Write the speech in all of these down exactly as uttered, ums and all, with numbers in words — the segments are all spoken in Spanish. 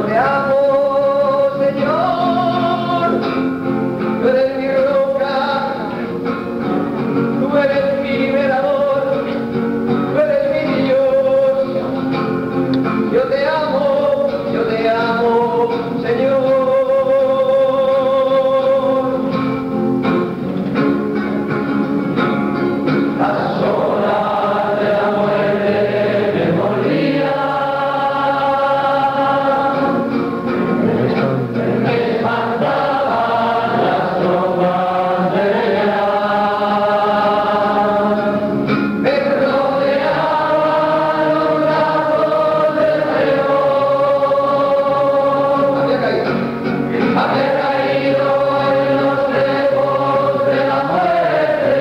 te amo, Señor, tú eres mi roca, tú eres mi liberador, tú eres mi Dios. Yo te amo, yo te amo, Señor. Las horas de la muerte me mordían, me espantaban las tropas de guerra, me rodeaban los brazos del Señor. Había caído, había caído en los lejos de la muerte.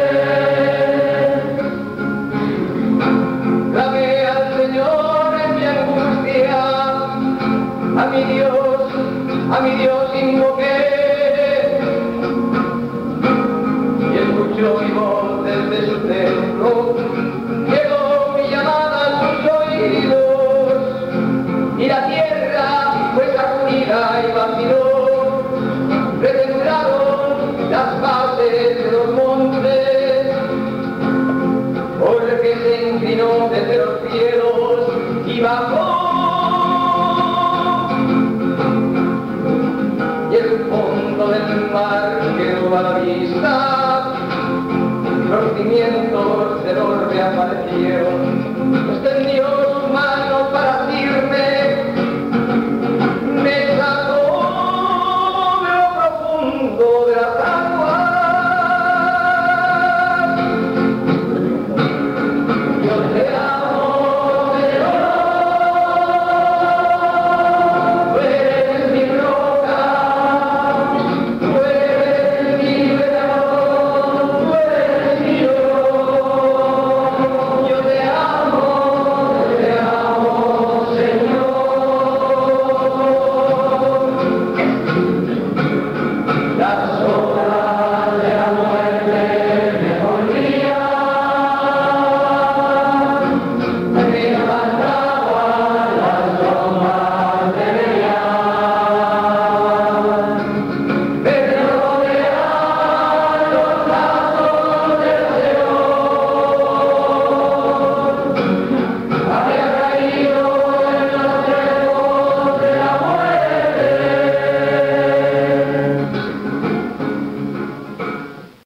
Clamé al Señor en mi angustia, a mi Dios, a mi Dios invoqué, y escuchó mi voz desde su templo, llegó mi llamada a sus oídos, y la tierra fue sacudida y vaciló, retemblaron las bases de los montes, porque se inclinó desde los cielos y bajó